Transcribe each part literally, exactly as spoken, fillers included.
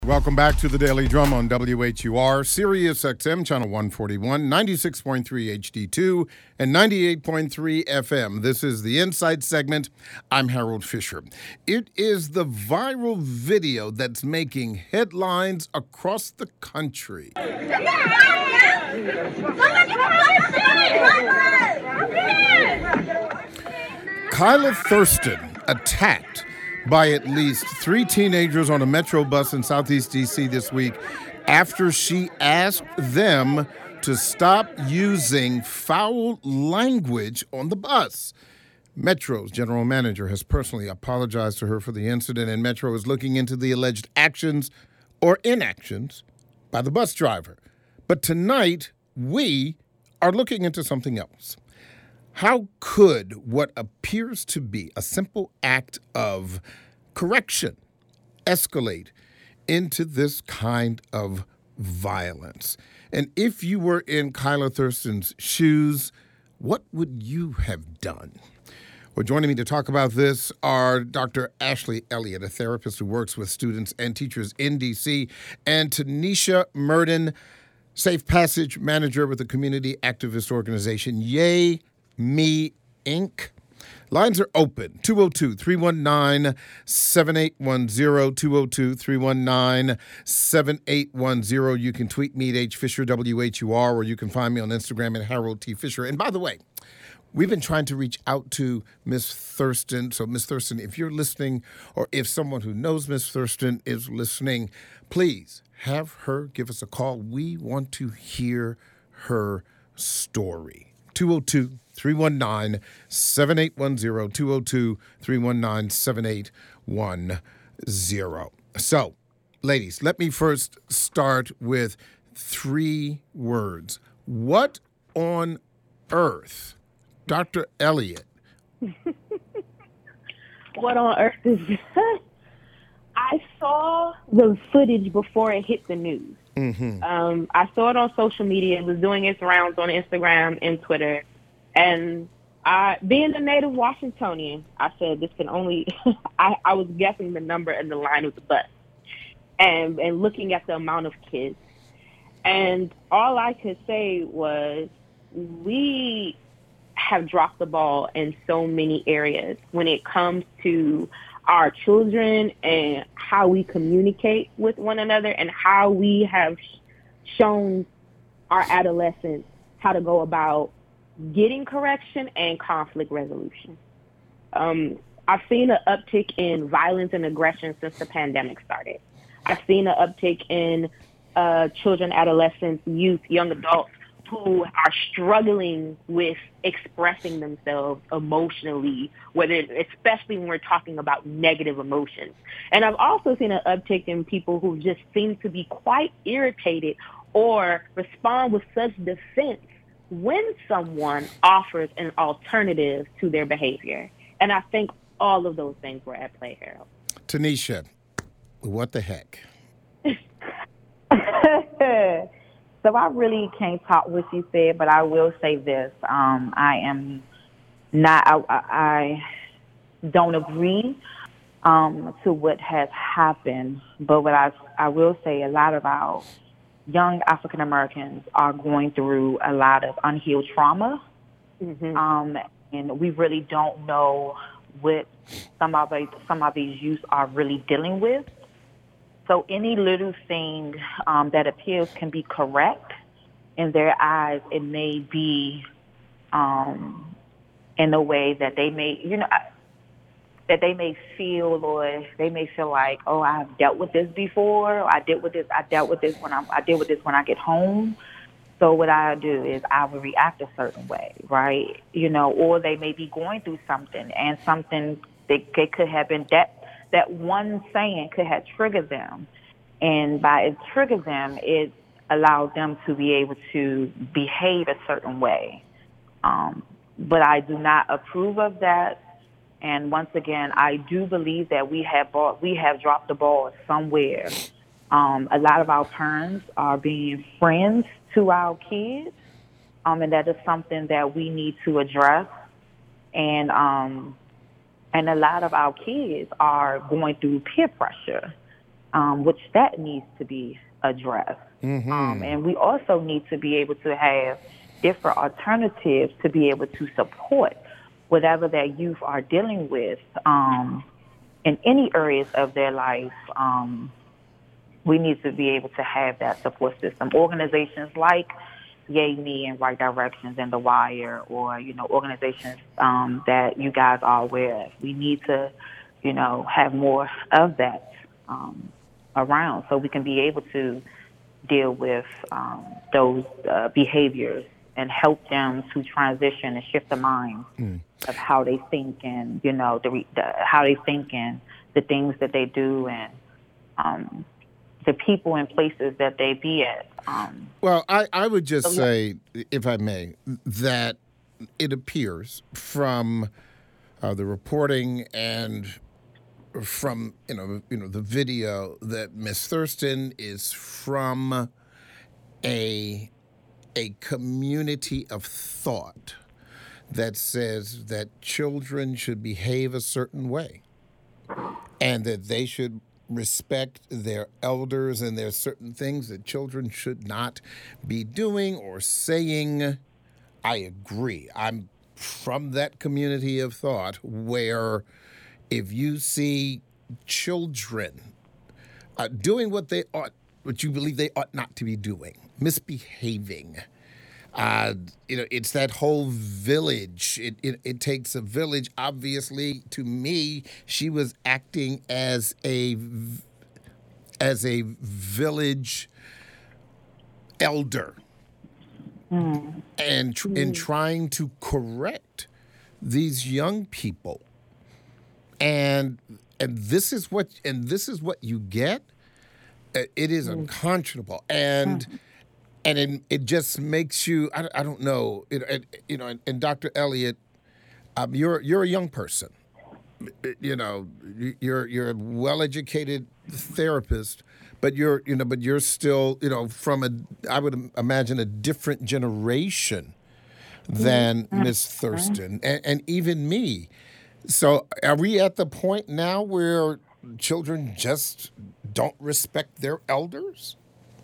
Welcome back to the Daily Drum on W H U R, Sirius X M, Channel one forty-one, ninety-six point three H D two, and ninety-eight point three F M. This is the Insight segment. I'm Harold Fisher. It is the viral video that's making headlines across the country. Kyla Thurston attacked by at least three teenagers on a Metro bus in Southeast D C this week after she asked them to stop using foul language on the bus. Metro's general manager has personally apologized to her for the incident, and Metro is looking into the alleged actions or inactions by the bus driver. But tonight, we are looking into something else. How could what appears to be a simple act of correction escalate into this kind of violence? And if you were in Kyla Thurston's shoes, what would you have done? Well, joining me to talk about this are Doctor Ashley Elliott, a therapist who works with students and teachers in D C, and Tanisha Murden, Safe Passage Manager with the community activist organization Yay Me Incorporated. Lines are open, two oh two, three one nine, seven eight one zero, two oh two, three one nine, seven eight one zero. You can tweet me at H Fisher, W H U R, or you can find me on Instagram at Harold T. Fisher. And by the way, we've been trying to reach out to Miss Thurston. So, Miss Thurston, if you're listening, or if someone who knows Miss Thurston is listening, please have her give us a call. We want to hear her story. two oh two, three one nine, seven eight one zero, two oh two, three one nine, seven eight one zero. So, ladies, let me first start with three words. What on earth, Doctor Elliott? What on earth is that? I saw the footage before it hit the news. Mm-hmm. Um, I saw it on social media. It was doing its rounds on Instagram and Twitter. And I, being a native Washingtonian, I said this can only, I, I was guessing the number and the line of the bus and, and looking at the amount of kids. And all I could say was we have dropped the ball in so many areas when it comes to our children and how we communicate with one another and how we have shown our adolescents how to go about getting correction and conflict resolution. Um, I've seen an uptick in violence and aggression since the pandemic started. I've seen an uptick in uh, children, adolescents, youth, young adults who are struggling with expressing themselves emotionally, whether, especially when we're talking about negative emotions. And I've also seen an uptick in people who just seem to be quite irritated or respond with such defense when someone offers an alternative to their behavior. And I think all of those things were at play, Harold. Tanisha, what the heck? So I really can't talk what you said, but I will say this. Um, I am not, I, I don't agree um, to what has happened, but what I, I will say, a lot of our young African Americans are going through a lot of unhealed trauma, mm-hmm. um, and we really don't know what some of these, some of these youth are really dealing with. So any little thing um, that appears can be correct in their eyes. It may be um, in a way that they may, you know, that they may feel, or they may feel like, oh, I've dealt with this before. Or I dealt with this. I dealt with this when I, I deal with this when I get home. So what I do is I will react a certain way, right? You know, or they may be going through something, and something they, they could have been that. That one saying could have triggered them. And by it triggered them, it allowed them to be able to behave a certain way. Um, but I do not approve of that. And once again, I do believe that we have bought, we have dropped the ball somewhere. Um, a lot of our parents are being friends to our kids, um, and that is something that we need to address. And um, And a lot of our kids are going through peer pressure. um, which that needs to be addressed. Mm-hmm. Um, and we also need to be able to have different alternatives to be able to support whatever that youth are dealing with um, in any areas of their life. Um, we need to be able to have that support system. Organizations like Yay Me and Right Directions and The Wire, or, you know, organizations um, that you guys are aware of. We need to, you know, have more of that um, around so we can be able to deal with um, those uh, behaviors and help them to transition and shift the mind mm. of how they think and, you know, the, the how they think and the things that they do and um, the people and places that they be at. Um, well, I, I would just so, say, yeah. if I may, that it appears from uh, the reporting and from, you know, you know, the video that Miss Thurston is from a a community of thought that says that children should behave a certain way and that they should respect their elders and there's certain things that children should not be doing or saying. I agree. I'm from that community of thought where if you see children uh, doing what they ought, what you believe they ought not to be doing, misbehaving, uh, you know, it's that whole village. It, it it takes a village. Obviously, to me, she was acting as a as a village elder, mm. and tr- mm. in trying to correct these young people. And and this is what and this is what you get. It is unconscionable, and mm. and it, it just makes you. I, I don't know. It, it, you know, and, and Doctor Elliott, um, you're you're a young person. You know, you're you're a well-educated therapist, but you're you know, but you're still you know from a I would imagine a different generation than mm. Miss Thurston, and, and even me. So are we at the point now where children just don't respect their elders?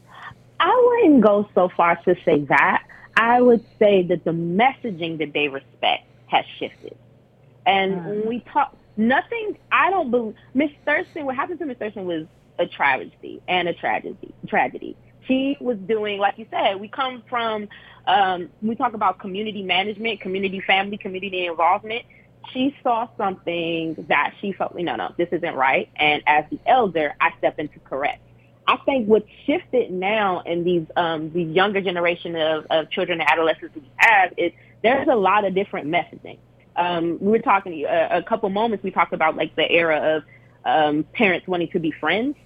I wouldn't go so far to say that. I would say that the messaging that they respect has shifted. And mm. when we talk, nothing, I don't believe, Miss Thurston, what happened to Miss Thurston was a travesty and a tragedy. tragedy. She was doing, like you said, we come from, um, we talk about community management, community family, community involvement. She saw something that she felt, no, no, this isn't right. And as the elder, I step in to correct. I think what's shifted now in these um, the younger generation of, of children and adolescents we have is there's a lot of different messaging. Um, we were talking a, a couple moments, we talked about like the era of um, parents wanting to be friends.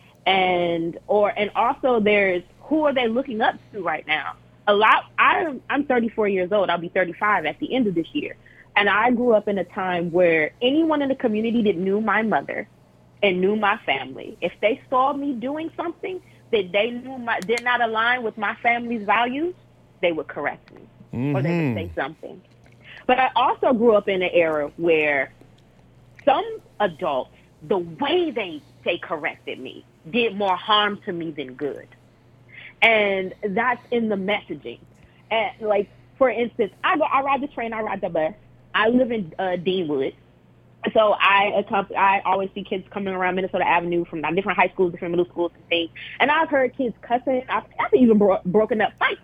And or and also there's who are they looking up to right now? A lot. I'm, I'm thirty-four years old. I'll be thirty-five at the end of this year. And I grew up in a time where anyone in the community that knew my mother and knew my family, if they saw me doing something that they knew my, did not align with my family's values, they would correct me mm-hmm. or they would say something. But I also grew up in an era where some adults, the way they, they corrected me, did more harm to me than good. And that's in the messaging. And like, for instance, I go, I ride the train, I ride the bus. I live in uh, Deanwood, so I I always see kids coming around Minnesota Avenue from different high schools, different middle schools and things. And I've heard kids cussing. I've, I've even bro- broken up fights.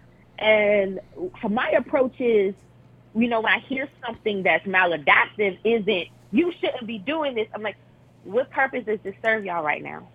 And my approach is, you know, when I hear something that's maladaptive, isn't, you shouldn't be doing this. I'm like, what purpose does this serve y'all right now?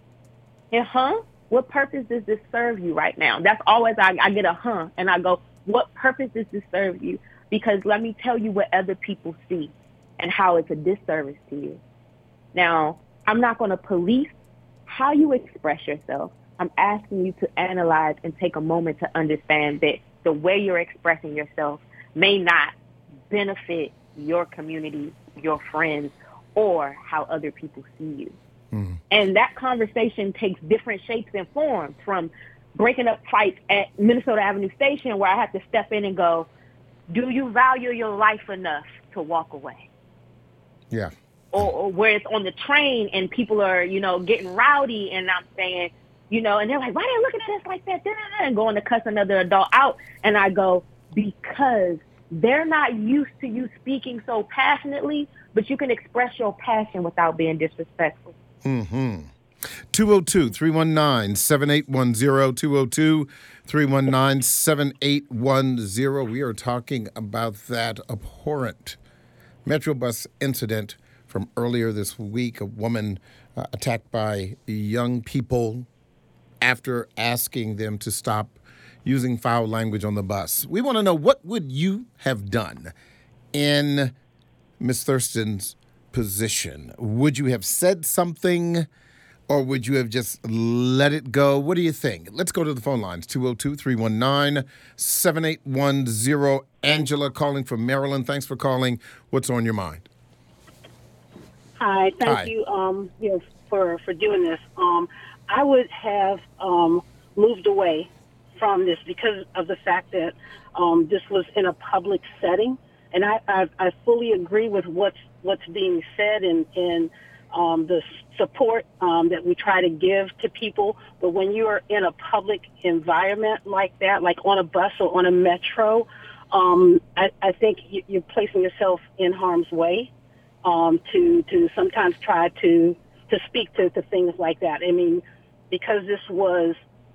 And huh? What purpose does this serve you right now? That's always, I, I get a huh, and I go, what purpose does this serve you? Because let me tell you what other people see and how it's a disservice to you. Now, I'm not going to police how you express yourself. I'm asking you to analyze and take a moment to understand that the way you're expressing yourself may not benefit your community, your friends, or how other people see you. Mm. And that conversation takes different shapes and forms, from breaking up fights at Minnesota Avenue Station where I have to step in and go, do you value your life enough to walk away? Yeah. or, or where it's on the train and people are, you know, getting rowdy, and I'm saying, you know, and they're like, why are they looking at us like that? And going to cuss another adult out. And I go, because they're not used to you speaking so passionately, but you can express your passion without being disrespectful. Mm-hmm. two oh two, three one nine, seven eight one zero, two oh two, three one nine, seven eight one zero. We are talking about that abhorrent Metrobus incident from earlier this week, a woman uh, attacked by young people after asking them to stop using foul language on the bus. We want to know, what would you have done in Miz Thurston's position? Would you have said something, or would you have just let it go? What do you think? Let's go to the phone lines, two oh two, three one nine, seven eight one zero. Angela calling from Maryland. Thanks for calling. What's on your mind? Hi, thank Hi. you, um, you know, for, for doing this. Um, I would have um, moved away from this because of the fact that um, this was in a public setting, and I, I, I fully agree with what's what's being said and, and um, the support um, that we try to give to people. But when you are in a public environment like that, like on a bus or on a metro, um, I, I think you're placing yourself in harm's way. Um, to to sometimes try to to speak to, to things like that. I mean, because this was,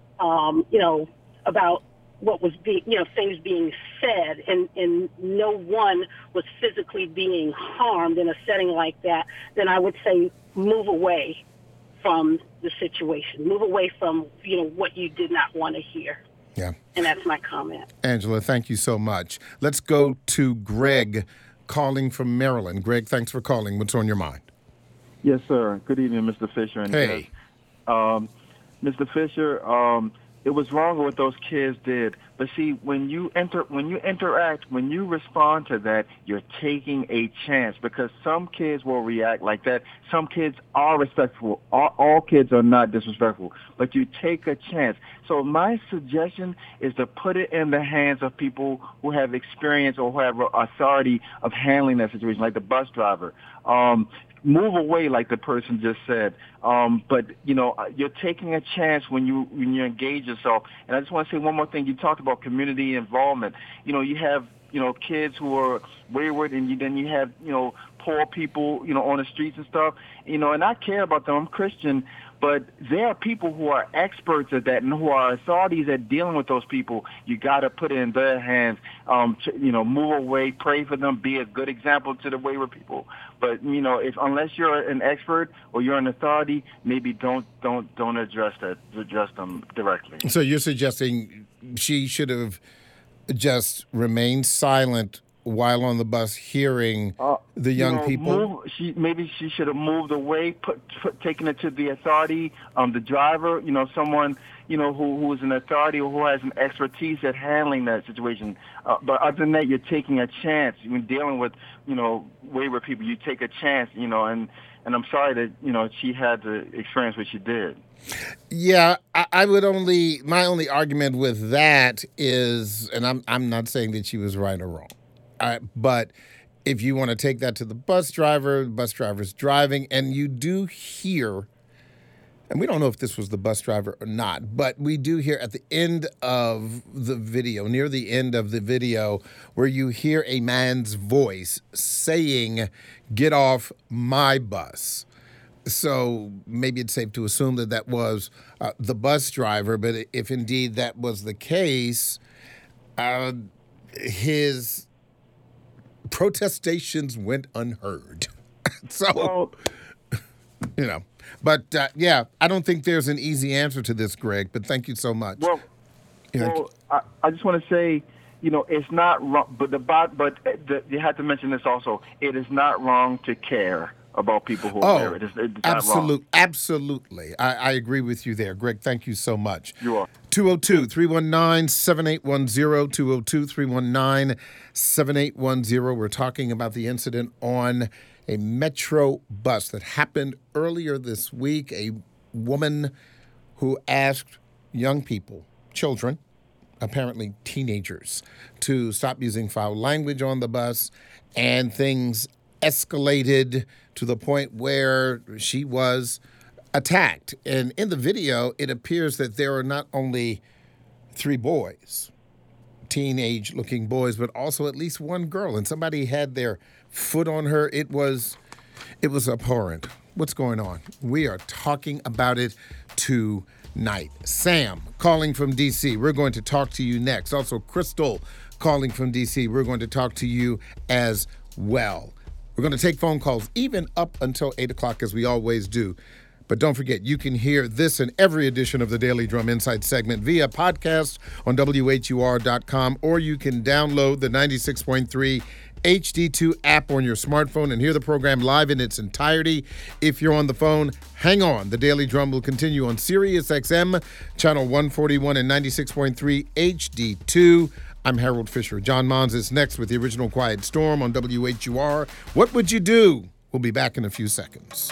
um, you know, about what was being, you know, things being said, and, and no one was physically being harmed in a setting like that, then I would say move away from the situation. Move away from, you know, what you did not want to hear. Yeah. And that's my comment. Angela, thank you so much. Let's go to Greg calling from Maryland. Greg, thanks for calling. What's on your mind? Yes, sir. Good evening, Mister Fisher. And Hey. um, Mister Fisher, um, it was wrong what those kids did. But see, when you enter, when you interact, when you respond to that, you're taking a chance, because some kids will react like that. Some kids are respectful. All, all kids are not disrespectful, but you take a chance. So my suggestion is to put it in the hands of people who have experience or who have authority of handling that situation, like the bus driver. Um, move away, like the person just said. Um, but, you know, you're taking a chance when you when you engage yourself. And I just want to say one more thing. You talked about community involvement. You know, you have, you know, kids who are wayward, and you, then you have, you know, poor people, you know, on the streets and stuff. You know, and I care about them. I'm Christian. But there are people who are experts at that and who are authorities at dealing with those people. You got to put it in their hands. Um, to, you know, move away, pray for them, be a good example to the wayward people. But you know, if unless you're an expert or you're an authority, maybe don't don't don't address that address them directly. So you're suggesting she should have just remained silent while on the bus, hearing Uh, the young you know, people? Move, she maybe she should have moved away, put, put taken it to the authority, um, the driver. You know, someone you know who who is an authority or who has an expertise at handling that situation. Uh, but other than that, you're taking a chance. When dealing with you know wayward people, you take a chance. You know, and and I'm sorry that you know she had to experience what she did. Yeah, I, I would only my only argument with that is, and I'm I'm not saying that she was right or wrong. Uh, but if you want to take that to the bus driver, the bus driver's driving, and you do hear, and we don't know if this was the bus driver or not, but we do hear at the end of the video, near the end of the video, where you hear a man's voice saying, "Get off my bus." So maybe it's safe to assume that that was uh, the bus driver, but if indeed that was the case, uh, his protestations went unheard. so, Well, you know, but uh, yeah, I don't think there's an easy answer to this, Greg, but thank you so much. Well, Yeah. well I, I just want to say, you know, it's not wrong, but the but the, you have to mention this also. It is not wrong to care about people who are Oh, married. It's, it's not absolute, wrong. absolutely. I, I agree with you there, Greg. Thank you so much. You are. two oh two, three one nine, seven eight one zero, two oh two, three one nine, seven eight one zero. We're talking about the incident on a Metro bus that happened earlier this week. A woman who asked young people, children, apparently teenagers, to stop using foul language on the bus, and things escalated to the point where she was attacked. And in the video, it appears that there are not only three boys, teenage-looking boys, but also at least one girl. And somebody had their foot on her. It was, it was abhorrent. What's going on? We are talking about it tonight. Sam calling from D C. We're going to talk to you next. Also, Crystal calling from D C. We're going to talk to you as well. We're going to take phone calls even up until eight o'clock as we always do. But don't forget, you can hear this and every edition of the Daily Drum Insight segment via podcast on W H U R dot com, or you can download the ninety-six point three H D two app on your smartphone and hear the program live in its entirety. If you're on the phone, hang on. The Daily Drum will continue on Sirius X M, channel one forty-one and ninety-six point three H D two. I'm Harold Fisher. John Mons is next with the original Quiet Storm on W H U R. What would you do? We'll be back in a few seconds.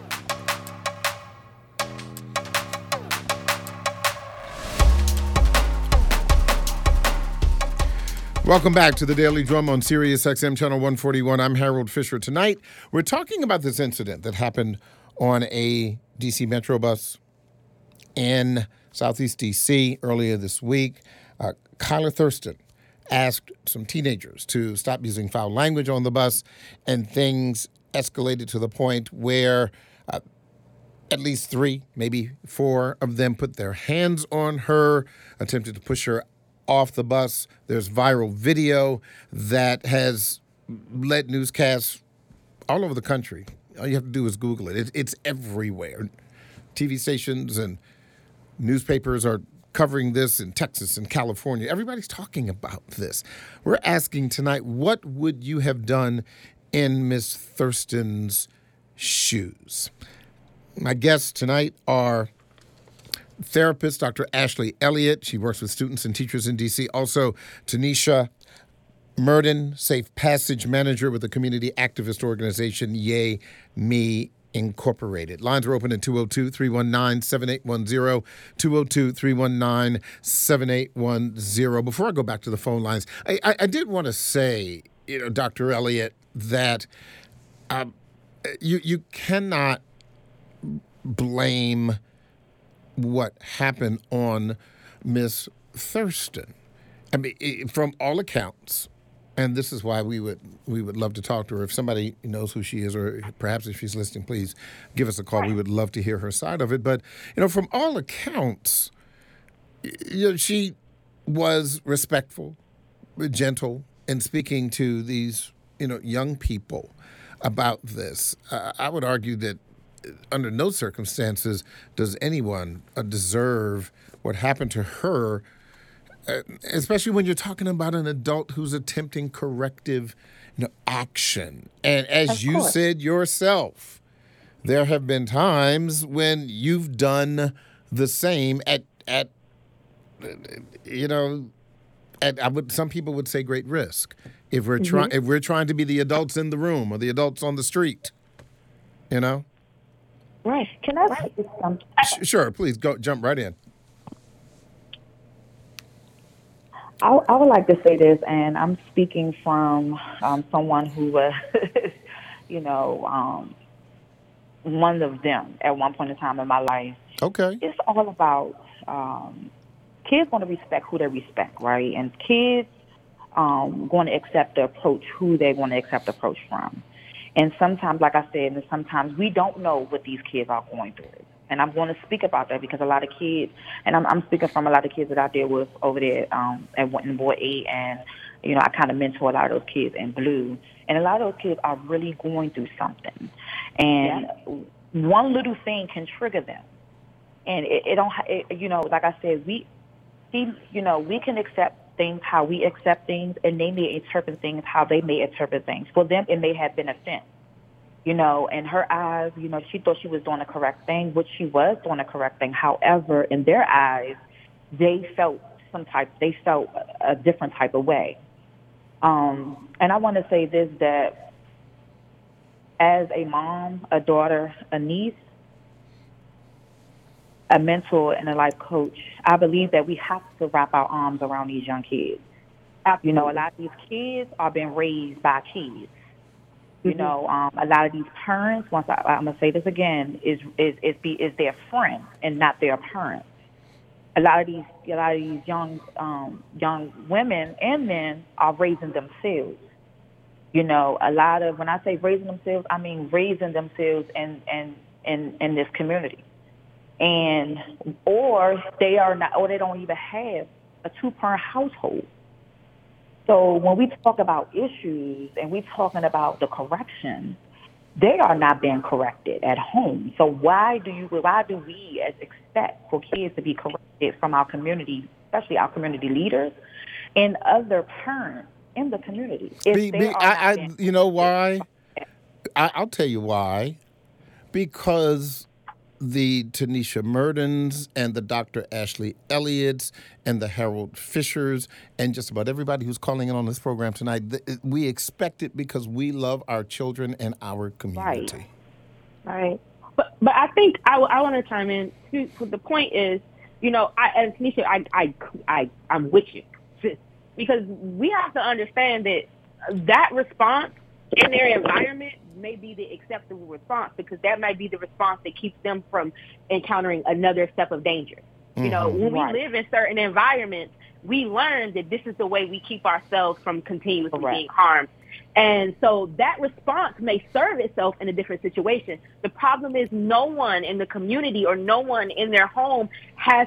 Welcome back to the Daily Drum on Sirius X M channel one forty-one. I'm Harold Fisher. Tonight, we're talking about this incident that happened on a D C Metro bus in Southeast D C earlier this week. Uh, Kyla Thurston asked some teenagers to stop using foul language on the bus, and things escalated to the point where uh, at least three, maybe four of them put their hands on her, attempted to push her off the bus. There's viral video that has led newscasts all over the country. All you have to do is Google it. it it's everywhere. T V stations and newspapers are covering this in Texas and California. Everybody's talking about this. We're asking tonight, what would you have done in Miss Thurston's shoes? My guests tonight are therapist, Doctor Ashley Elliott. She works with students and teachers in D C. Also, Tanisha Murden, Safe Passage Manager with the community activist organization Yay Me Incorporated. Lines are open at two oh two, three one nine, seven eight one zero, two oh two, three one nine, seven eight one zero. Before I go back to the phone lines, I, I, I did want to say, you know, Doctor Elliott, that um, you you cannot blame what happened on Miss Thurston. I mean, it, from all accounts, and this is why we would we would love to talk to her. If somebody knows who she is, or perhaps if she's listening, please give us a call. We would love to hear her side of it. But, you know, from all accounts, you know, she was respectful, gentle in speaking to these, you know, young people about this. Uh, I would argue that under no circumstances does anyone uh, deserve what happened to her, uh, especially when you're talking about an adult who's attempting corrective, you know, action. And as Of you course. said yourself, there have been times when you've done the same at, at you know, at, I would, some people would say great risk. If we're trying, if we're trying to be the adults in the room or the adults on the street, you know. Right. Can I say something? Sh- Sure, please go jump right in. I, I would like to say this, and I'm speaking from um, someone who was, you know, um, one of them at one point in time in my life. Okay. It's all about um, kids want to respect who they respect, right? And kids um, going to accept the approach who they want to accept the approach from. And sometimes, like I said, and sometimes we don't know what these kids are going through. And I'm going to speak about that because a lot of kids, and I'm, I'm speaking from a lot of kids that I deal with over there um, at in Ward eight, and, you know, I kind of mentor a lot of those kids in Blue. And a lot of those kids are really going through something. And yeah. one little thing can trigger them. And it, it don't, it, you know, like I said, we, see, you know, we can accept things how we accept things, and they may interpret things how they may interpret things. For them, it may have been offense. You know, in her eyes, you know, she thought she was doing the correct thing, which she was doing the correct thing. However, in their eyes, they felt some type, they felt a different type of way. Um, and I want to say this, that as a mom, a daughter, a niece, a mentor, and a life coach, I believe that we have to wrap our arms around these young kids. You know, a lot of these kids are being raised by kids. You Mm-hmm. know, um, a lot of these parents, once I, I'm gonna say this again, is is is be is their friend and not their parents. A lot of these a lot of these young um, young women and men are raising themselves. You know, a lot of when I say raising themselves, I mean raising themselves in in in, in this community, and or they are not, or they don't even have a two parent household. So when we talk about issues and we talking about the correction, they are not being corrected at home. So why do you why do we as expect for kids to be corrected from our community, especially our community leaders and other parents in the community, if Be, they be, are I, not I, being you know corrected? why? I, I'll tell you why. Because the Tanisha Murdens and the Doctor Ashley Elliott's and the Harold Fishers and just about everybody who's calling in on this program tonight, th- we expect it because we love our children and our Right. community. Right. But but I think I, I want to chime in too. So the point is, you know, I and Tanisha, I I I I'm with you, because we have to understand that that response in their environment may be the acceptable response, because that might be the response that keeps them from encountering another step of danger. Mm-hmm. You know, when Right. we live in certain environments, we learn that this is the way we keep ourselves from continuously Correct. being harmed. And so that response may serve itself in a different situation. The problem is no one in the community or no one in their home has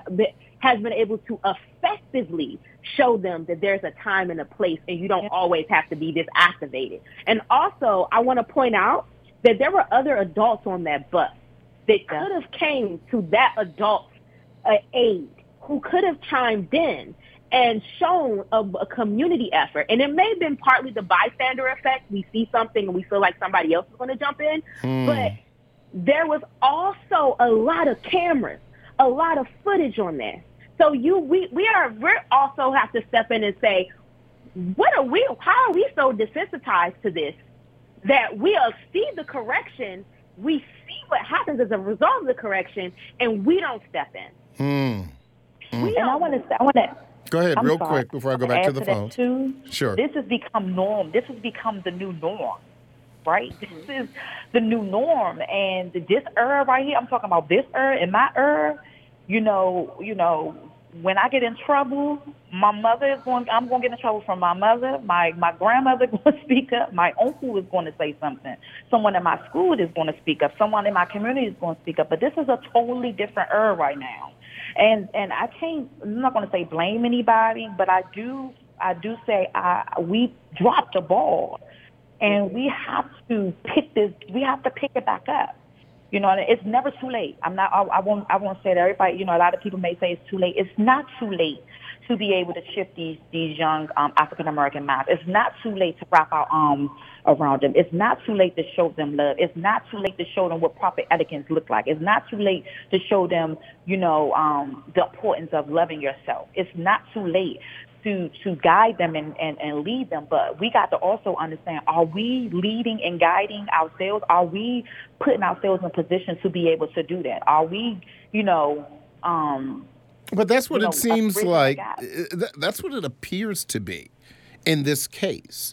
has been able to effectively show them that there's a time and a place, and you don't always have to be this activated. And also, I want to point out that there were other adults on that bus that could have came to that adult's uh, aid, who could have chimed in and shown a, a community effort. And it may have been partly the bystander effect. We see something and we feel like somebody else is going to jump in. Hmm. But there was also a lot of cameras, a lot of footage on there. So you, we, we are, we also have to step in and say, what are we, how are we so desensitized to this that we see the correction, we see what happens as a result of the correction, and we don't step in. Hmm. We and I want to, I want to, Go ahead, I'm real sorry. quick before I go back to the to phones. Too, sure. This has become norm. This has become the new norm, right? Mm-hmm. This is the new norm, and this era right here. I'm talking about this era and my era. You know, you know, when I get in trouble, my mother is going. I'm going to get in trouble from my mother. My my grandmother is going to speak up. My uncle is going to say something. Someone in my school is going to speak up. Someone in my community is going to speak up. But this is a totally different era right now. And and I can't. I'm not going to say blame anybody, but I do. I do say I we dropped the ball, and we have to pick this. We have to pick it back up. You know, it's never too late. I'm not. I, I won't. I won't say that everybody. You know, a lot of people may say it's too late. It's not too late to be able to shift these these young um, African American minds. It's not too late to wrap our arms around them. It's not too late to show them love. It's not too late to show them what proper etiquette looks like. It's not too late to show them, you know, um, the importance of loving yourself. It's not too late to to guide them and, and, and lead them. But we got to also understand, are we leading and guiding ourselves? Are we putting ourselves in position to be able to do that? Are we, you know... Um, but that's what you it know, seems like. That's what it appears to be in this case.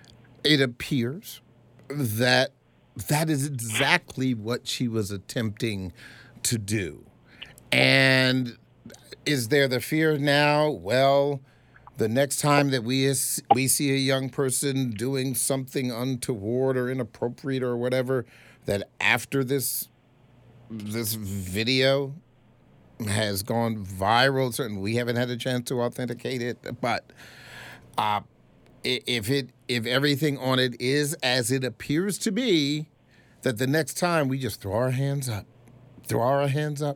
It appears that that is exactly what she was attempting to do. And is there the fear now? Well, the next time that we is, we see a young person doing something untoward or inappropriate or whatever, that after this this video has gone viral, certainly we haven't had a chance to authenticate it, but uh, if it if everything on it is as it appears to be, that the next time we just throw our hands up, throw our hands up,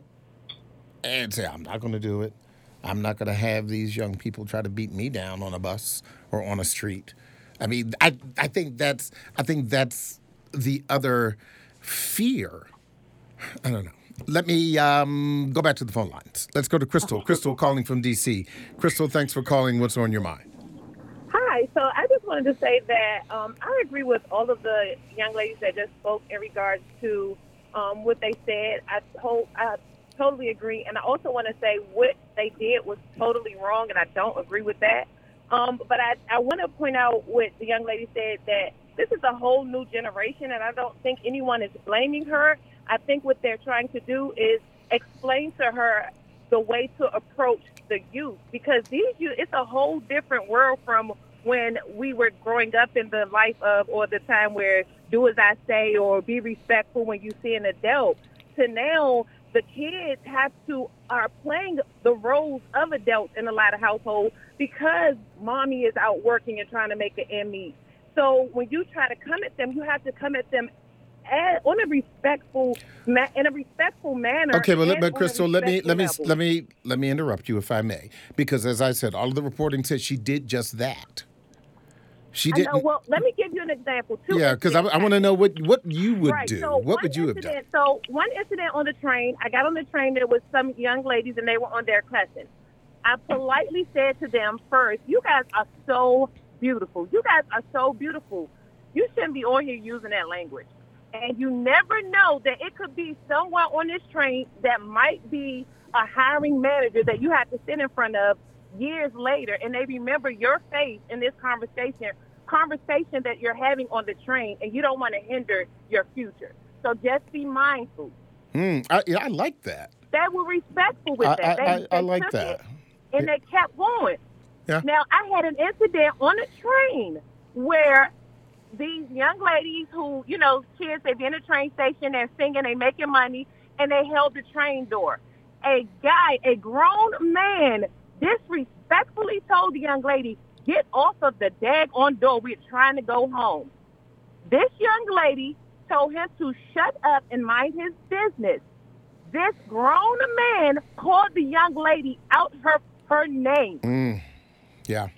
and say, I'm not going to do it. I'm not going to have these young people try to beat me down on a bus or on a street. I mean, I I think that's I think that's the other fear. I don't know. Let me um, go back to the phone lines. Let's go to Crystal. Crystal calling from D C. Crystal, thanks for calling. What's on your mind? Hi. So I just wanted to say that um, I agree with all of the young ladies that just spoke in regards to um, what they said. I, to- I totally agree. And I also want to say what they did was totally wrong, and I don't agree with that. Um, but I, I want to point out what the young lady said, that this is a whole new generation, and I don't think anyone is blaming her. I think what they're trying to do is explain to her the way to approach the youth, because these youth, it's a whole different world from when we were growing up in the life of, or the time where do as I say or be respectful when you see an adult, to now the kids have to, are playing the roles of adults in a lot of households because mommy is out working and trying to make an end meet. So when you try to come at them, you have to come at them as, on a respectful, ma- in a respectful manner. Okay, well, let, and but on a Crystal, let me let me respectful let level. me let me interrupt you if I may, because as I said, all of the reporting says she did just that. She I know. didn't. Well, let me give you an example. Two Yeah, because I, incidents I want to know what what you would right. do. So What one would you have done? incident, So one incident on the train, I got on the train, there was some young ladies and they were on their cussing. I politely said to them first, you guys are so beautiful. You guys are so beautiful. You shouldn't be on here using that language. And you never know that it could be someone on this train that might be a hiring manager that you have to sit in front of years later, and they remember your face in this conversation, conversation that you're having on the train, and you don't want to hinder your future. So just be mindful. Hmm, I, yeah, I like that. They were respectful with I, that. They, I, I, they I like took that. it, and they kept going. Yeah. Now, I had an incident on a train where these young ladies who, you know, kids, they be in a train station, they're singing, they making money, and they held the train door. A guy, a grown man, disrespectfully told the young lady, get off of the daggone door. We're trying to go home. This young lady told him to shut up and mind his business. This grown man called the young lady out her, her name. Mm, yeah.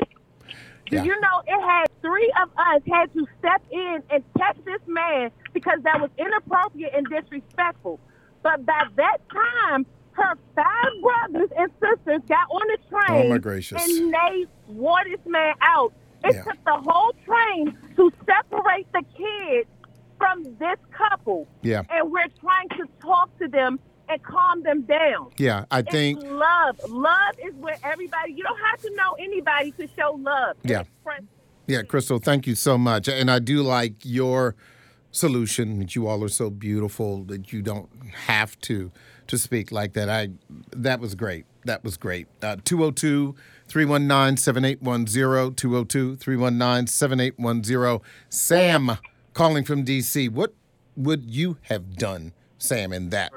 Do Yeah. you know it had three of us had to step in and catch this man because that was inappropriate and disrespectful. But by that time, her five brothers and sisters got on the train. Oh, my gracious. And they wore this man out. It Yeah. took the whole train to separate the kids from this couple. Yeah. And we're trying to talk to them and calm them down. Yeah, I think. It's love. Love is where everybody, you don't have to know anybody to show love. and Yeah. express- Yeah, Crystal, thank you so much. And I do like your solution that you all are so beautiful that you don't have to to speak like that. I that was great. That was great. Uh, two oh two, three one nine, seven eight one zero, two oh two, three one nine, seven eight one zero. Sam calling from D C. What would you have done, Sam, in that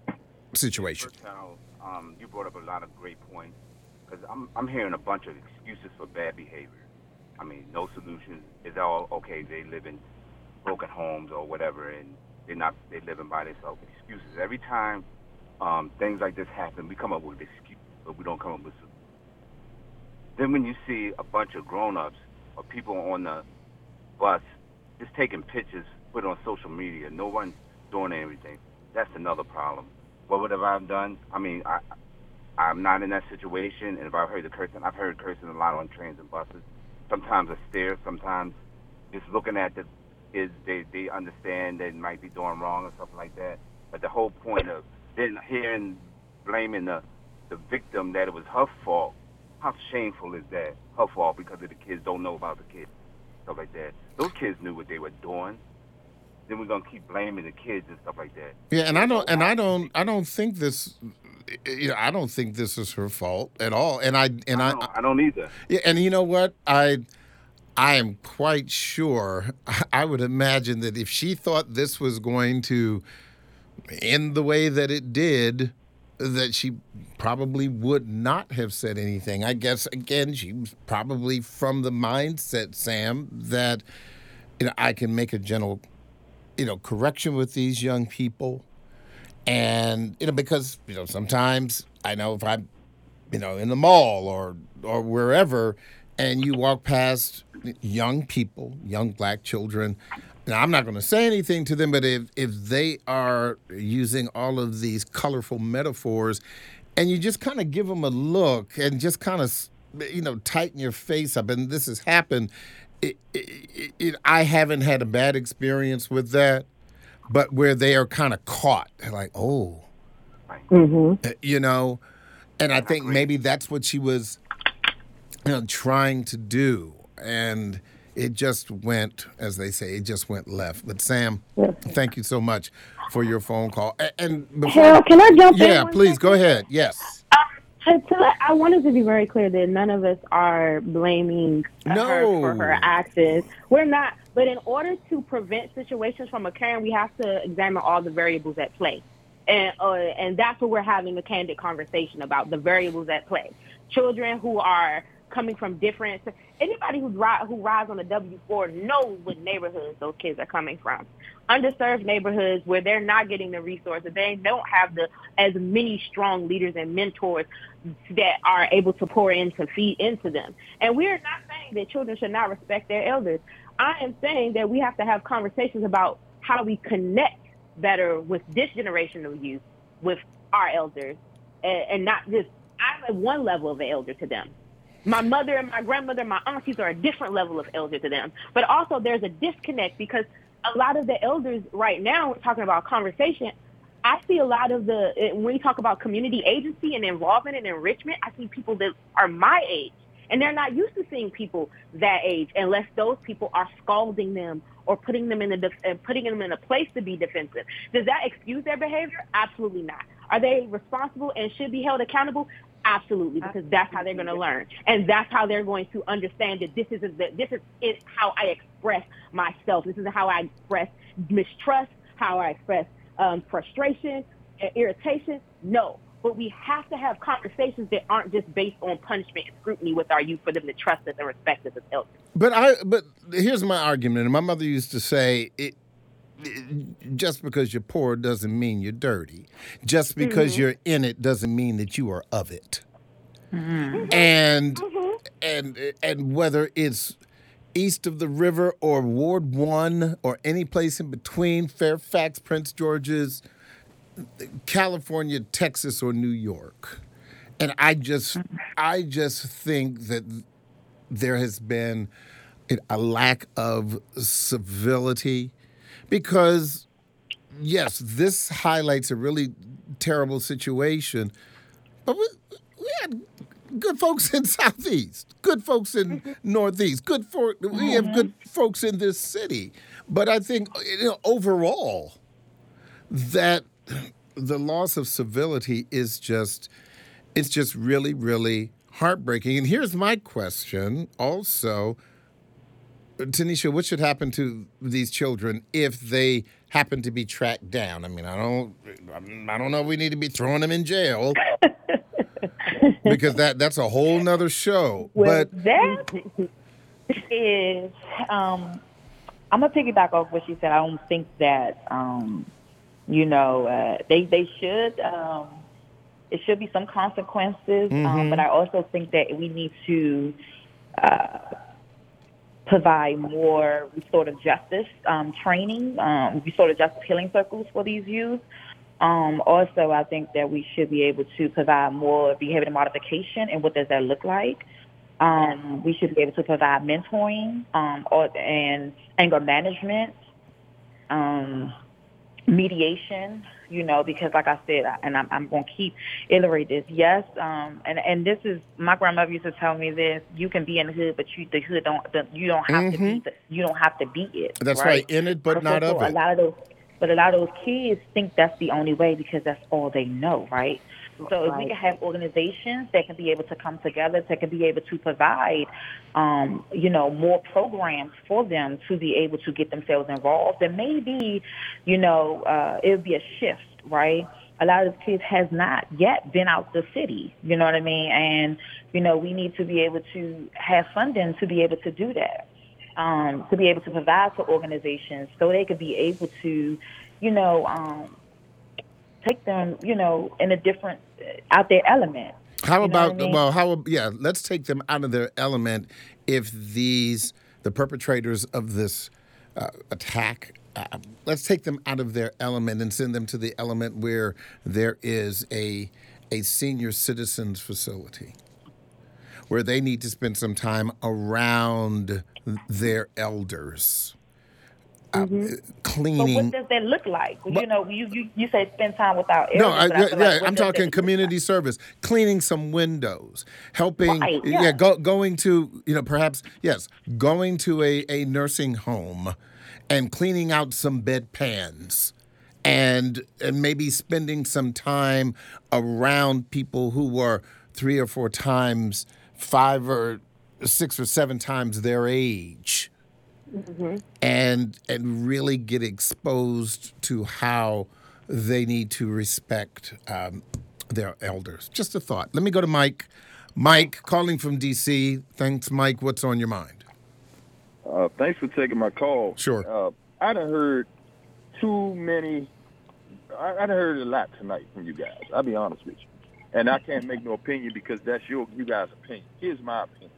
situation? First, um, you brought up a lot of great points because I'm I'm hearing a bunch of excuses for bad behavior. I mean, no solutions. It's all okay. They live in broken homes or whatever, and they're not. They living by themselves. Excuses. Every time um, things like this happen, we come up with excuses, but we don't come up with solutions. Then when you see a bunch of grown-ups or people on the bus just taking pictures, put it on social media, no one's doing anything. That's another problem. What would have I done? I mean, I, I'm not in that situation, and if I've heard the cursing, I've heard cursing a lot on trains and buses. Sometimes I stare, sometimes just looking at the kids, they, they understand they might be doing wrong or something like that. But the whole point of then hearing, blaming the, the victim that it was her fault, how shameful is that? Her fault because of the kids don't know about the kids, stuff like that. Those kids knew what they were doing. Then we're gonna keep blaming the kids and stuff like that. Yeah, and I don't, and I don't, I don't think this, you know, I don't think this is her fault at all. And I, and I I, don't, I don't either. yeah, and you know what, I, I am quite sure. I would imagine that if she thought this was going to end the way that it did, that she probably would not have said anything. I guess again, she was probably from the mindset, Sam, that you know I can make a gentle, you know, correction with these young people. And, you know, because, you know, sometimes I know if I'm, you know, in the mall or or wherever, and you walk past young people, young black children, now I'm not going to say anything to them, but if, if they are using all of these colorful metaphors and you just kind of give them a look and just kind of, you know, tighten your face up, and this has happened, it, it, it, I haven't had a bad experience with that, but where they are kind of caught, they're like, oh, Mm-hmm. uh, you know, and I think maybe that's what she was, you know, trying to do. And, it just went, as they say, it just went left. But Sam, Yes. thank you so much for your phone call. A- And before, Harold, can I jump in? yeah, one please second? go ahead. Yes. So, so I wanted to be very clear that none of us are blaming No. her for her actions. We're not. But in order to prevent situations from occurring, we have to examine all the variables at play. And uh, and that's what we're having a candid conversation about, the variables at play. Children who are coming from different, anybody who, ri- who rides on the W four knows what neighborhoods those kids are coming from. Underserved neighborhoods where they're not getting the resources. They don't have the as many strong leaders and mentors that are able to pour in to feed into them. And we're not saying that children should not respect their elders. I am saying that we have to have conversations about how we connect better with this generation of youth, with our elders, and, and not just, I'm at one level of elder to them. My mother and my grandmother, my aunties are a different level of elder to them. But also there's a disconnect because a lot of the elders right now, we're talking about conversation, I see a lot of the, when you talk about community agency and involvement and enrichment, I see people that are my age. And they're not used to seeing people that age unless those people are scalding them or putting them in a def- uh, putting them in a place to be defensive. Does that excuse their behavior? Absolutely not. Are they responsible and should be held accountable? Absolutely, because that's how they're going to learn, and that's how they're going to understand that this is the, this is, is how I express myself. This is how I express mistrust, how I express um, frustration, uh, irritation. No. But we have to have conversations that aren't just based on punishment and scrutiny with our youth for them to trust us and respect us as elders. But I. But here's my argument. And my mother used to say, it, it, just because you're poor doesn't mean you're dirty. Just because mm-hmm. you're in it doesn't mean that you are of it. Mm-hmm. And mm-hmm. and and whether it's east of the river or Ward One or any place in between, Fairfax, Prince George's, California, Texas, or New York. And I just I just think that there has been a lack of civility because, yes, this highlights a really terrible situation, but we, we had good folks in Southeast, good folks in Northeast, good for we have good folks in this city. But I think, you know, overall, that the loss of civility is just, it's just really, really heartbreaking. And here's my question also, Tanisha, what should happen to these children if they happen to be tracked down? I mean, I don't, I don't know if we need to be throwing them in jail because that that's a whole nother show. Well, but that is, um, I'm gonna piggyback off what she said. I don't think that. Um, You know, uh, they they should. Um, it should be some consequences, mm-hmm. um, but I also think that we need to uh, provide more restorative justice um, training, um, restorative justice healing circles for these youth. Um, also, I think that we should be able to provide more behavior modification, and what does that look like? Um, we should be able to provide mentoring um, or, and anger management. Um, mediation, you know, because like I said, and I'm, I'm going to keep iterate this. Yes, um, and and this is, my grandmother used to tell me this: you can be in the hood, but you the hood don't the, you don't have mm-hmm. to be the, you don't have to be it. That's right, right. In it, but so, not so of a it. lot of those, but a lot of those kids think that's the only way because that's all they know, right? So if we can have organizations that can be able to come together, that can be able to provide, um, you know, more programs for them to be able to get themselves involved, then maybe, you know, uh, it would be a shift, right? A lot of the kids has not yet been out the city, you know what I mean? And, you know, we need to be able to have funding to be able to do that, um, to be able to provide for organizations so they could be able to, you know, um, take them, you know, in a different, out their element. How you know about, I mean? well, how, yeah, let's take them out of their element if these, the perpetrators of this uh, attack, uh, let's take them out of their element and send them to the element where there is a a senior citizens facility where they need to spend some time around their elders. uh, Mm-hmm. cleaning. But what does that look like? But- you know, you, you, you say spend time with our elders. No, I, but I yeah, feel like, yeah, what I'm does that talking look community like? service, cleaning some windows, helping, Right, yeah, yeah. go, going to, you know, perhaps, yes, going to a, a nursing home and cleaning out some bedpans and, and maybe spending some time around people who were three or four times, five or six or seven times their age. And and really get exposed to how they need to respect um, their elders. Just a thought. Let me go to Mike. Mike, calling from D C. Thanks, Mike. What's on your mind? Uh, thanks for taking my call. Sure. Uh, I done heard too many. I, I done heard a lot tonight from you guys. I'll be honest with you, and I can't make no opinion because that's your you guys' opinion. Here's my opinion.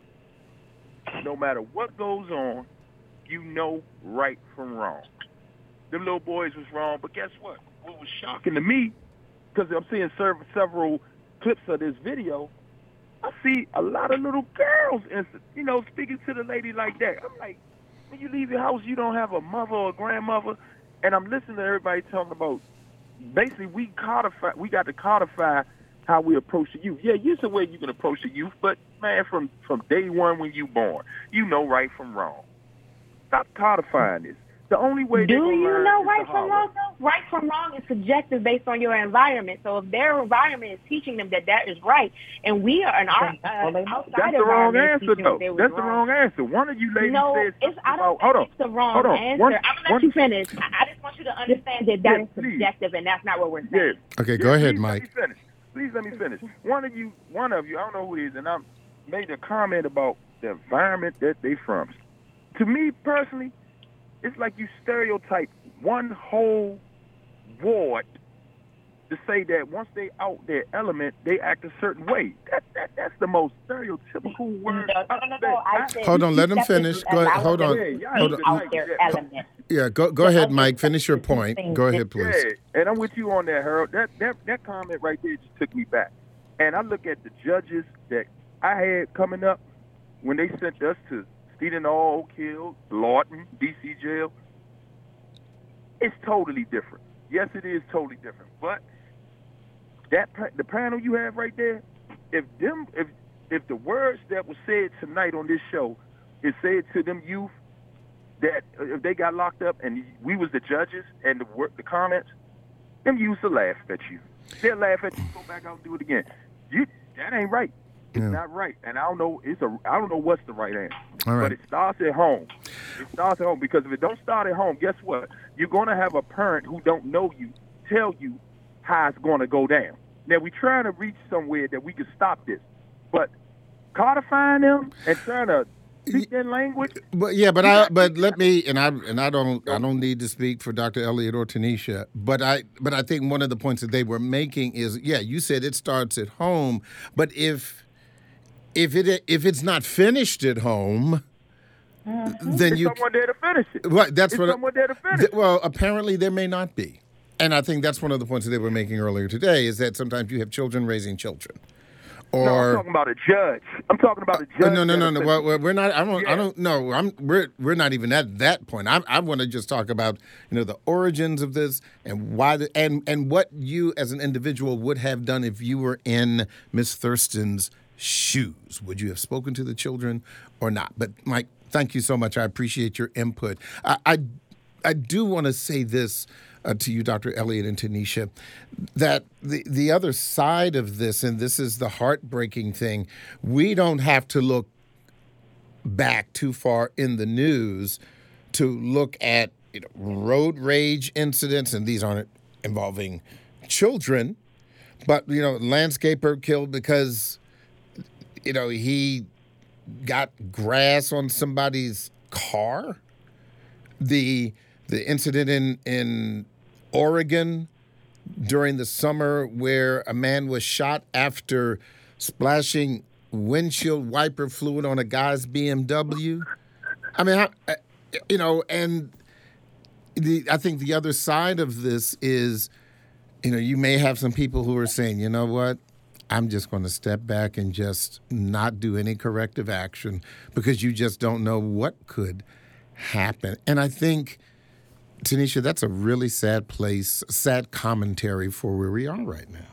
No matter what goes on, you know right from wrong. Them little boys was wrong, but guess what? What was shocking to me, because I'm seeing several, several clips of this video, I see a lot of little girls, you know, speaking to the lady like that. I'm like, when you leave your house, you don't have a mother or a grandmother, and I'm listening to everybody talking about, basically, we codify, we got to codify how we approach the youth. Yeah, there's a way you can approach the youth, but, man, from, from day one when you born, you know right from wrong. Stop codifying this. The only way Do they're gonna you learn know is right to from holler. wrong? though? Right from wrong is subjective based on your environment. So if their environment is teaching them that that is right, and we are in our uh, outside That's the wrong environment answer, teaching though. that they was That's the wrong. wrong answer. One of you ladies No, said it's, something I don't about, hold on, think it's the wrong hold on. answer. One, I'm going to one, let you finish. I I just want you to understand that that Yeah, is please. subjective, and that's not what we're Yeah. saying. Okay, Yeah, go ahead, please Mike. Let me finish. Please let me finish. One of you, one of you, I don't know who it is, and I made a comment about the environment that they from. To me personally, it's like you stereotype one whole ward to say that once they out their element, they act a certain way. That, that that's the most stereotypical word. No, no, no, no. I said Hold on, let him that finish. is Go ahead, allowing hold them on. to Yeah, Hold be on. out their element. Yeah, go go ahead, Mike. Finish your point. Go ahead, please. Yeah, and I'm with you on that, Harold. That that that comment right there just took me back. And I look at the judges that I had coming up when they sent us to Stephen R. Oak Hill, Lawton, D C jail. It's totally different. Yes, it is totally different. But that pa- the panel you have right there, if them if if the words that were said tonight on this show is said to them youth, that if they got locked up and we was the judges and the work, the comments, them used to laugh at you. They'll laugh at you, go back out and do it again. You that ain't right. It's Yeah. not right. And I don't know. It's a. I don't know what's the right answer. All right. But it starts at home. It starts at home because if it don't start at home, guess what? You're gonna have a parent who don't know you tell you how it's gonna go down. Now we're trying to reach somewhere that we can stop this, but codifying them and trying to speak their language. But yeah, but I but let me and I and I don't I don't need to speak for Doctor Elliott or Tanisha, but I but I think one of the points that they were making is yeah, you said it starts at home, but if if it if it's not finished at home, then There's you someone there to finish it. right that's There's what someone there to finish. th- well apparently there may not be, and I think that's one of the points that they were making earlier today is that sometimes you have children raising children. Or, No, I'm talking about a judge. I'm talking about a judge. Uh, no, no, no, that no. said- Well, well, we're not. I don't. I Yeah. don't know. I'm. We're. We're not even at that point. I. I want to just talk about, you know, the origins of this and why the and and what you as an individual would have done if you were in Miss Thurston's shoes. Would you have spoken to the children or not? But Mike, thank you so much. I appreciate your input. I. I, I do want to say this. Uh, to you, Doctor Elliott and Tanisha, that the, the other side of this, and this is the heartbreaking thing, we don't have to look back too far in the news to look at you know, road rage incidents, and these aren't involving children, but, you know, landscaper killed because, you know, he got grass on somebody's car. The the incident in, in Oregon during the summer where a man was shot after splashing windshield wiper fluid on a guy's B M W. I mean, I, you know, and the I think the other side of this is, you know, you may have some people who are saying, you know what, I'm just going to step back and just not do any corrective action because you just don't know what could happen. And I think Tanisha, that's a really sad place, sad commentary for where we are right now.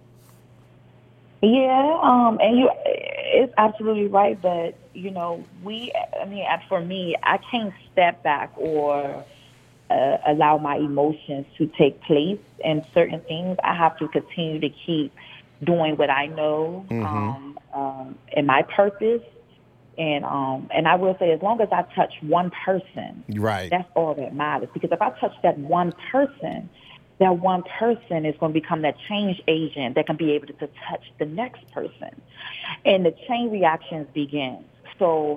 Yeah, um, and you, it's absolutely right. But you know, we. I mean, as for me, I can't step back or uh, allow my emotions to take place in certain things. I have to continue to keep doing what I know, Mm-hmm. um, um, and my purpose. And um, and I will say, as long as I touch one person, Right. that's all that matters. Because if I touch that one person, that one person is going to become that change agent that can be able to, to touch the next person, and the chain reactions begin. So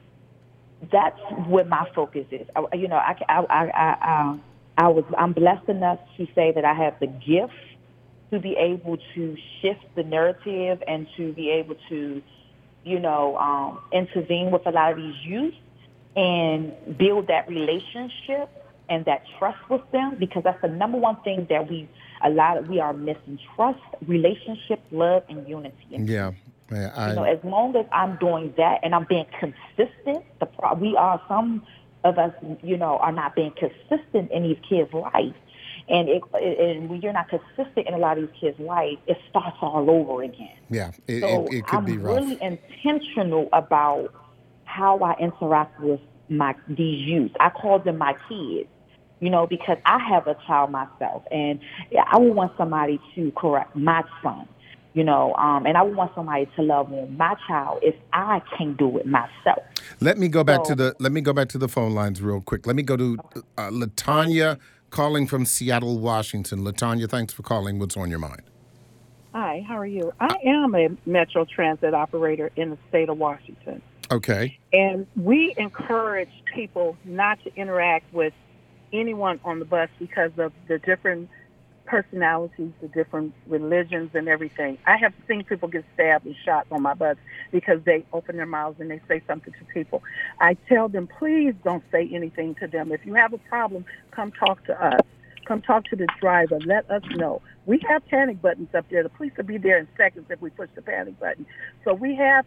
that's where my focus is. I, you know, I, I, I, I, I was I'm blessed enough to say that I have the gift to be able to shift the narrative and to be able to, you know, um, intervene with a lot of these youth and build that relationship and that trust with them, because that's the number one thing that we a lot of we are missing: trust, relationship, love, and unity. Yeah. Yeah, I, You know, as long as I'm doing that and I'm being consistent, the pro- we are some of us, you know, are not being consistent in these kids' life. And it, and when you're not consistent in a lot of these kids' life, it starts all over again. yeah, it, So it, it could I'm be rough. really intentional about how I interact with my these youth. I call them my kids, you know, because I have a child myself, and I would want somebody to correct my son, you know, um, and I would want somebody to love my child if I can't do it myself. Let me go back So- to the let me go back to the phone lines real quick. Let me go to uh, Latanya calling from Seattle, Washington. Latanya, thanks for calling. What's on your mind? Hi, how are you? I am a Metro Transit operator in the state of Washington. Okay. And we encourage people not to interact with anyone on the bus because of the different personalities, the different religions and everything. I have seen people get stabbed and shot on my bus because they open their mouths and they say something to people. I tell them, please don't say anything to them. If you have a problem, come talk to us. Come talk to the driver. Let us know. We have panic buttons up there. The police will be there in seconds if we push the panic button. So we have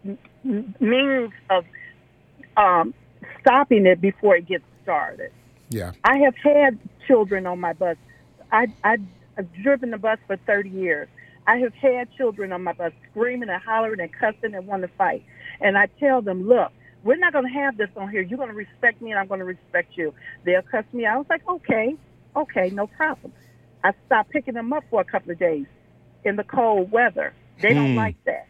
m- means of um, stopping it before it gets started. Yeah. I have had children on my bus. I, I, I've driven the bus for thirty years. I have had children on my bus screaming and hollering and cussing and wanting to fight. And I tell them, look, we're not going to have this on here. You're going to respect me and I'm going to respect you. They'll cuss me out. I was like, okay, okay, no problem. I stopped picking them up for a couple of days in the cold weather. They don't Hmm. like that.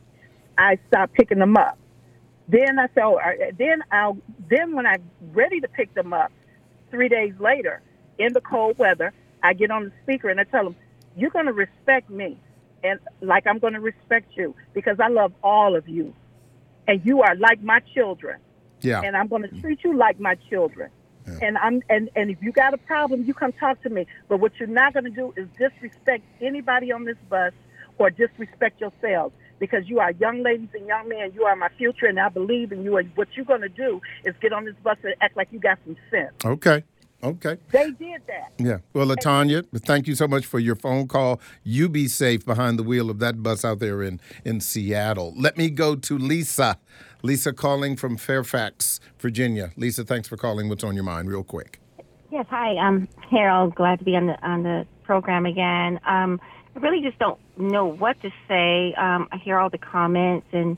I stopped picking them up. Then I said, oh, then I'll, then when I'm ready to pick them up, three days later, in the cold weather, I get on the speaker and I tell them, you're going to respect me and like I'm going to respect you because I love all of you. And you are like my children. Yeah. And I'm going to treat you like my children. Yeah. And I'm and, and if you got a problem, you come talk to me. But what you're not going to do is disrespect anybody on this bus or disrespect yourselves because you are young ladies and young men. You are my future, and I believe in you. And what you're going to do is get on this bus and act like you got some sense. Okay. Okay. They did that. Yeah. Well, Latanya, thank you so much for your phone call. You be safe behind the wheel of that bus out there in, in Seattle. Let me go to Lisa. Lisa calling from Fairfax, Virginia. Lisa, thanks for calling. What's on your mind real quick? Yes, hi. I'm Harold. Glad to be on the on the program again. Um, I really just don't know what to say. Um, I hear all the comments, and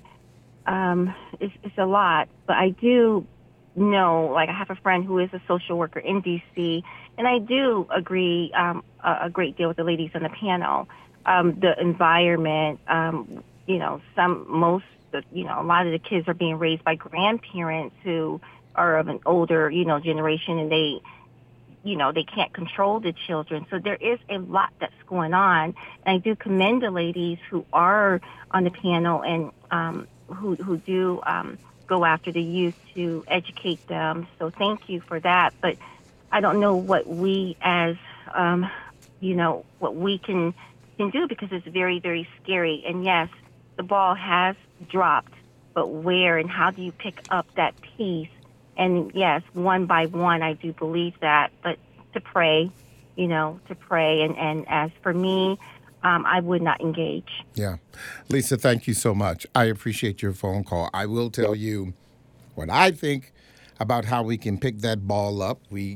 um, it's, it's a lot. But I do know, like, I have a friend who is a social worker in D C, and I do agree um, a, a great deal with the ladies on the panel. Um, the environment, um, you know, some most, you know, a lot of the kids are being raised by grandparents who are of an older, you know, generation, and they, you know, they can't control the children. So there is a lot that's going on. And I do commend the ladies who are on the panel and um, who who do um, go after the youth to educate them. So thank you for that. But I don't know what we as, um, you know, what we can can do because it's very, very scary. And yes, the ball has dropped, but where and how do you pick up that piece? And yes, one by one, I do believe that, but to pray, you know, to pray. And, and as for me, um, I would not engage. Yeah. Lisa, thank you so much. I appreciate your phone call. I will tell you what I think about how we can pick that ball up. We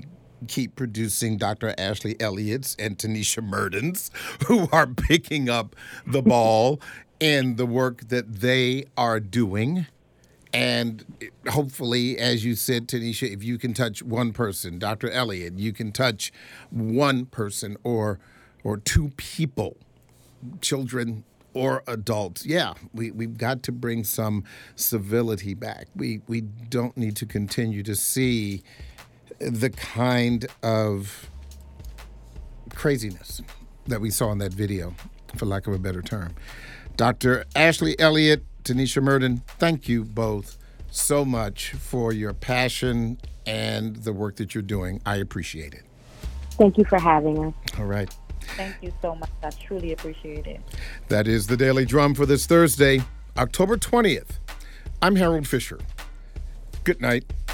keep producing Doctor Ashley Elliott's and Tanisha Murden's, who are picking up the ball in the work that they are doing. And hopefully, as you said, Tanisha, if you can touch one person, Doctor Elliott, you can touch one person or or two people, children or adults. Yeah, we, we've got to bring some civility back. We we don't need to continue to see the kind of craziness that we saw in that video, for lack of a better term. Doctor Ashley Elliott, Tanisha Murden, thank you both so much for your passion and the work that you're doing. I appreciate it. Thank you for having us. All right. Thank you so much. I truly appreciate it. That is the Daily Drum for this Thursday, October twentieth. I'm Harold Fisher. Good night.